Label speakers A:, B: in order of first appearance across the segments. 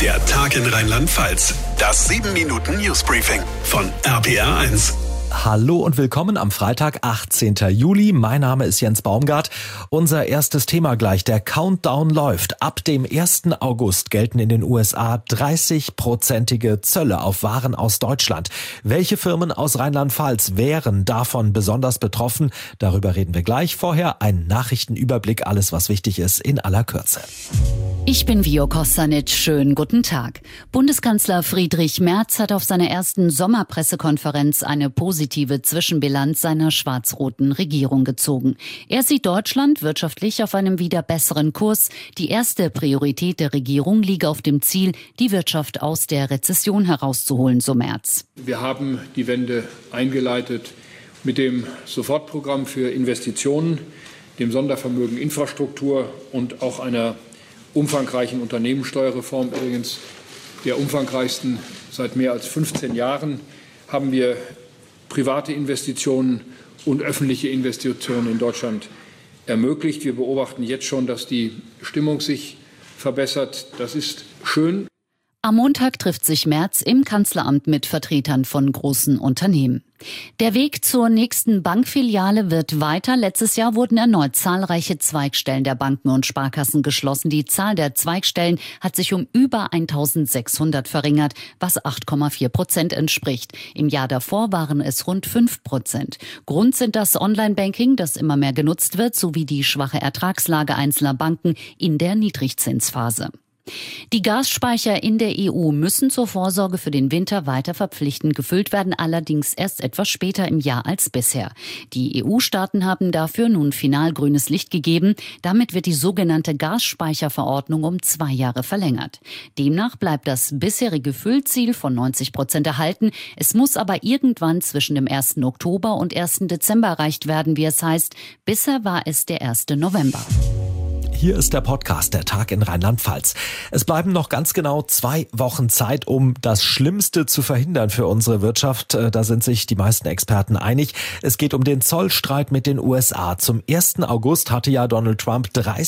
A: Der Tag in Rheinland-Pfalz. Das 7-Minuten-Newsbriefing von RPR1.
B: Hallo und willkommen am Freitag, 18. Juli. Mein Name ist Jens Baumgart. Unser erstes Thema gleich. Der Countdown läuft. Ab dem 1. August gelten in den USA 30-prozentige Zölle auf Waren aus Deutschland. Welche Firmen aus Rheinland-Pfalz wären davon besonders betroffen? Darüber reden wir gleich. Vorher ein Nachrichtenüberblick. Alles, was wichtig ist, in aller Kürze.
C: Ich bin Vio Kostanic. Schönen guten Tag. Bundeskanzler Friedrich Merz hat auf seiner ersten Sommerpressekonferenz eine positive Zwischenbilanz seiner schwarz-roten Regierung gezogen. Er sieht Deutschland wirtschaftlich auf einem wieder besseren Kurs. Die erste Priorität der Regierung liege auf dem Ziel, die Wirtschaft aus der Rezession herauszuholen, so Merz.
D: Wir haben die Wende eingeleitet mit dem Sofortprogramm für Investitionen, dem Sondervermögen Infrastruktur und auch einer umfangreichen Unternehmenssteuerreform, übrigens der umfangreichsten seit mehr als 15 Jahren, haben wir private Investitionen und öffentliche Investitionen in Deutschland ermöglicht. Wir beobachten jetzt schon, dass die Stimmung sich verbessert. Das ist schön.
C: Am Montag trifft sich Merz im Kanzleramt mit Vertretern von großen Unternehmen. Der Weg zur nächsten Bankfiliale wird weiter. Letztes Jahr wurden erneut zahlreiche Zweigstellen der Banken und Sparkassen geschlossen. Die Zahl der Zweigstellen hat sich um über 1.600 verringert, was 8,4% entspricht. Im Jahr davor waren es rund 5%. Grund sind das Online-Banking, das immer mehr genutzt wird, sowie die schwache Ertragslage einzelner Banken in der Niedrigzinsphase. Die Gasspeicher in der EU müssen zur Vorsorge für den Winter weiter verpflichtend gefüllt werden, allerdings erst etwas später im Jahr als bisher. Die EU-Staaten haben dafür nun final grünes Licht gegeben. Damit wird die sogenannte Gasspeicherverordnung um 2 Jahre verlängert. Demnach bleibt das bisherige Füllziel von 90% erhalten. Es muss aber irgendwann zwischen dem 1. Oktober und 1. Dezember erreicht werden, wie es heißt. Bisher war es der 1. November.
B: Hier ist der Podcast, der Tag in Rheinland-Pfalz. Es bleiben noch ganz genau 2 Wochen Zeit, um das Schlimmste zu verhindern für unsere Wirtschaft. Da sind sich die meisten Experten einig. Es geht um den Zollstreit mit den USA. Zum 1. August hatte ja Donald Trump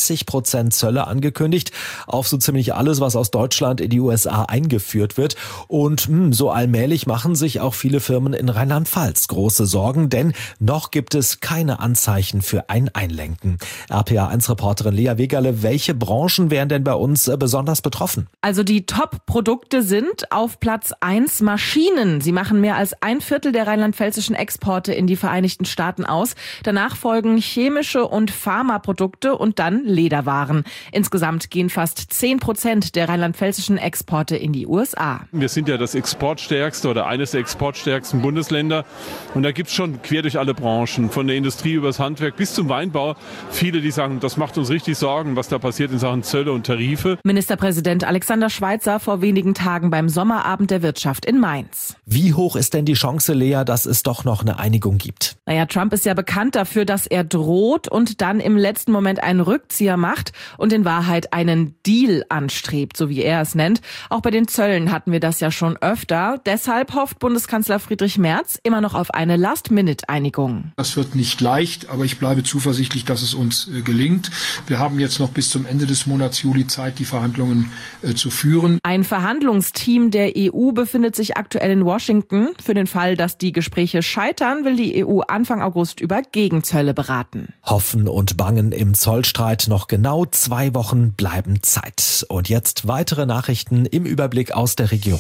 B: 30% Zölle angekündigt auf so ziemlich alles, was aus Deutschland in die USA eingeführt wird. Und so allmählich machen sich auch viele Firmen in Rheinland-Pfalz große Sorgen, denn noch gibt es keine Anzeichen für ein Einlenken. RPA1-Reporterin Lea Wegerle, welche Branchen wären denn bei uns besonders betroffen?
E: Also die Top-Produkte sind auf Platz 1 Maschinen. Sie machen mehr als 1/4 der rheinland-pfälzischen Exporte in die Vereinigten Staaten aus. Danach folgen chemische und Pharmaprodukte und dann Lederwaren. Insgesamt gehen fast 10% der rheinland-pfälzischen Exporte in die USA.
F: Wir sind ja das exportstärkste oder eines der exportstärksten Bundesländer. Und da gibt es schon quer durch alle Branchen, von der Industrie über das Handwerk bis zum Weinbau, viele, die sagen, das macht uns richtig Sorgen, was da passiert in Sachen Zölle und Tarife.
E: Ministerpräsident Alexander Schweitzer vor wenigen Tagen beim Sommerabend der Wirtschaft in Mainz.
B: Wie hoch ist denn die Chance, Lea, dass es doch noch eine Einigung gibt?
E: Trump ist ja bekannt dafür, dass er droht und dann im letzten Moment einen Rückzieher macht und in Wahrheit einen Deal anstrebt, so wie er es nennt. Auch bei den Zöllen hatten wir das ja schon öfter. Deshalb hofft Bundeskanzler Friedrich Merz immer noch auf eine Last-Minute-Einigung.
D: Das wird nicht leicht, aber ich bleibe zuversichtlich, dass es uns gelingt. Wir haben jetzt noch bis zum Ende des Monats Juli Zeit, die Verhandlungen zu führen.
E: Ein Verhandlungsteam der EU befindet sich aktuell in Washington. Für den Fall, dass die Gespräche scheitern, will die EU Anfang August über Gegenzölle beraten.
B: Hoffen und Bangen im Zollstreit. Noch genau 2 Wochen bleiben Zeit. Und jetzt weitere Nachrichten im Überblick aus der Region.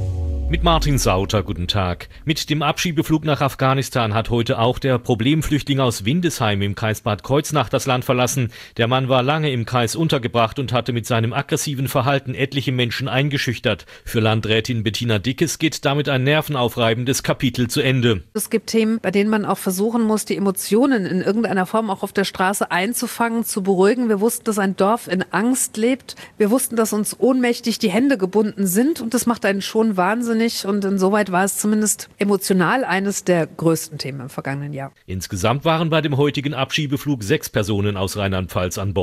G: Mit Martin Sauter, guten Tag. Mit dem Abschiebeflug nach Afghanistan hat heute auch der Problemflüchtling aus Windesheim im Kreis Bad Kreuznach das Land verlassen. Der Mann war lange im Kreis untergebracht und hatte mit seinem aggressiven Verhalten etliche Menschen eingeschüchtert. Für Landrätin Bettina Dickes geht damit ein nervenaufreibendes Kapitel zu Ende.
H: Es gibt Themen, bei denen man auch versuchen muss, die Emotionen in irgendeiner Form auch auf der Straße einzufangen, zu beruhigen. Wir wussten, dass ein Dorf in Angst lebt. Wir wussten, dass uns ohnmächtig die Hände gebunden sind und das macht einen schon wahnsinnig. Und insoweit war es zumindest emotional eines der größten Themen im vergangenen Jahr.
G: Insgesamt waren bei dem heutigen Abschiebeflug 6 Personen aus Rheinland-Pfalz an Bord.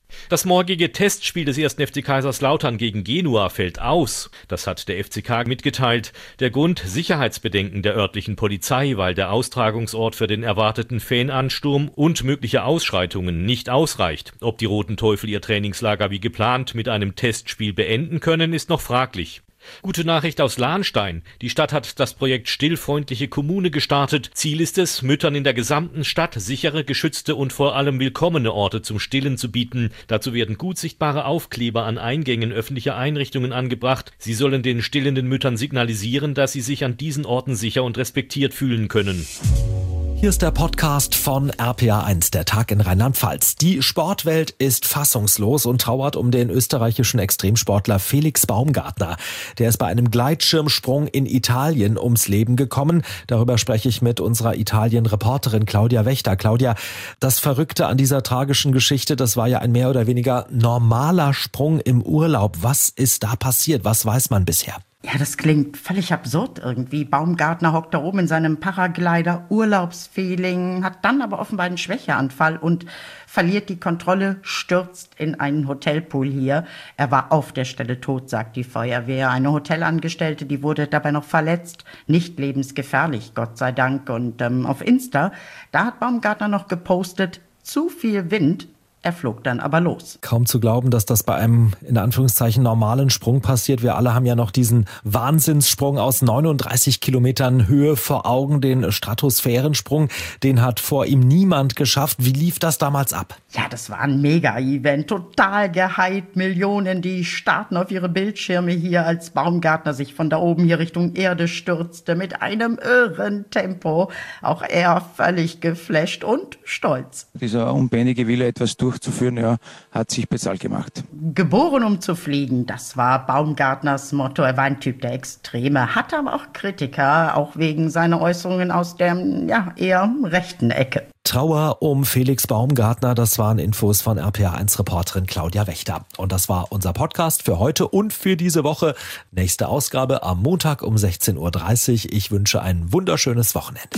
G: Das morgige Testspiel des 1. FC Kaiserslautern gegen Genua fällt aus. Das hat der FCK mitgeteilt. Der Grund: Sicherheitsbedenken der örtlichen Polizei, weil der Austragungsort für den erwarteten Fanansturm und mögliche Ausschreitungen nicht ausreicht. Ob die Roten Teufel ihr Trainingslager wie geplant mit einem Testspiel beenden können, ist noch fraglich. Gute Nachricht aus Lahnstein. Die Stadt hat das Projekt Stillfreundliche Kommune gestartet. Ziel ist es, Müttern in der gesamten Stadt sichere, geschützte und vor allem willkommene Orte zum Stillen zu bieten. Dazu werden gut sichtbare Aufkleber an Eingängen öffentlicher Einrichtungen angebracht. Sie sollen den stillenden Müttern signalisieren, dass sie sich an diesen Orten sicher und respektiert fühlen können.
B: Hier ist der Podcast von RPA1, der Tag in Rheinland-Pfalz. Die Sportwelt ist fassungslos und trauert um den österreichischen Extremsportler Felix Baumgartner. Der ist bei einem Gleitschirmsprung in Italien ums Leben gekommen. Darüber spreche ich mit unserer Italien-Reporterin Claudia Wächter. Claudia, das Verrückte an dieser tragischen Geschichte, das war ja ein mehr oder weniger normaler Sprung im Urlaub. Was ist da passiert? Was weiß man bisher?
I: Ja, das klingt völlig absurd irgendwie. Baumgartner hockt da oben in seinem Paraglider, Urlaubsfeeling, hat dann aber offenbar einen Schwächeanfall und verliert die Kontrolle, stürzt in einen Hotelpool hier. Er war auf der Stelle tot, sagt die Feuerwehr. Eine Hotelangestellte, die wurde dabei noch verletzt. Nicht lebensgefährlich, Gott sei Dank. Und auf Insta, da hat Baumgartner noch gepostet, zu viel Wind. Er flog dann aber los.
B: Kaum zu glauben, dass das bei einem, in Anführungszeichen, normalen Sprung passiert. Wir alle haben ja noch diesen Wahnsinnssprung aus 39 Kilometern Höhe vor Augen, den Stratosphärensprung. Den hat vor ihm niemand geschafft. Wie lief das damals ab?
I: Ja, das war ein Mega-Event, total gehypt. Millionen, die starten auf ihre Bildschirme hier, als Baumgartner sich von da oben hier Richtung Erde stürzte, mit einem irren Tempo. Auch er völlig geflasht und stolz.
J: Dieser unbändige Wille, etwas durchzuführen, ja, hat sich bezahlt gemacht.
I: Geboren, um zu fliegen, das war Baumgartners Motto. Er war ein Typ der Extreme, hatte aber auch Kritiker, auch wegen seiner Äußerungen aus der, ja, eher rechten Ecke.
B: Trauer um Felix Baumgartner, das waren Infos von RPA1-Reporterin Claudia Wächter. Und das war unser Podcast für heute und für diese Woche. Nächste Ausgabe am Montag um 16.30 Uhr. Ich wünsche ein wunderschönes Wochenende.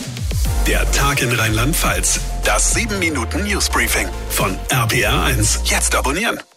A: Der Tag in Rheinland-Pfalz. Das 7-Minuten-Newsbriefing von RPA1. Jetzt abonnieren.